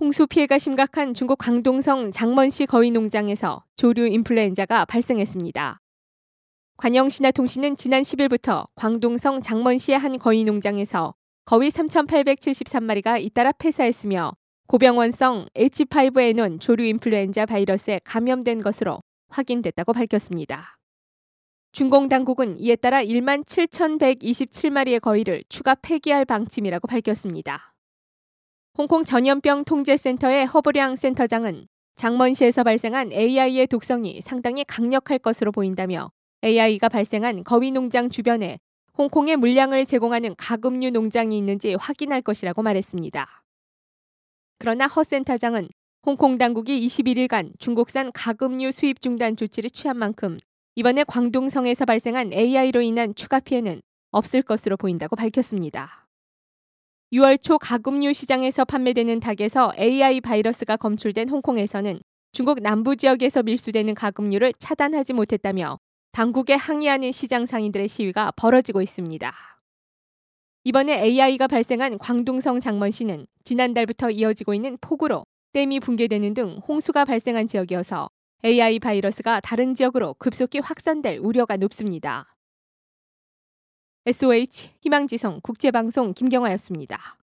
홍수 피해가 심각한 중국 광동성 장먼시 거위농장에서 조류 인플루엔자가 발생했습니다. 관영신화통신은 지난 10일부터 광동성 장먼시의 한 거위농장에서 거위 3,873마리가 잇따라 폐사했으며 고병원성 H5N1 조류 인플루엔자 바이러스에 감염된 것으로 확인됐다고 밝혔습니다. 중공 당국은 이에 따라 17,127마리의 거위를 추가 폐기할 방침이라고 밝혔습니다. 홍콩 전염병 통제센터의 허브량 센터장은 장먼시에서 발생한 AI의 독성이 상당히 강력할 것으로 보인다며 AI가 발생한 거위 농장 주변에 홍콩에 물량을 제공하는 가금류 농장이 있는지 확인할 것이라고 말했습니다. 그러나 허 센터장은 홍콩 당국이 21일간 중국산 가금류 수입 중단 조치를 취한 만큼 이번에 광동성에서 발생한 AI로 인한 추가 피해는 없을 것으로 보인다고 밝혔습니다. 6월 초 가금류 시장에서 판매되는 닭에서 AI 바이러스가 검출된 홍콩에서는 중국 남부 지역에서 밀수되는 가금류를 차단하지 못했다며 당국에 항의하는 시장 상인들의 시위가 벌어지고 있습니다. 이번에 AI가 발생한 광둥성 장먼시는 지난달부터 이어지고 있는 폭우로 댐이 붕괴되는 등 홍수가 발생한 지역이어서 AI 바이러스가 다른 지역으로 급속히 확산될 우려가 높습니다. SOH 희망지성 국제방송 김경화였습니다.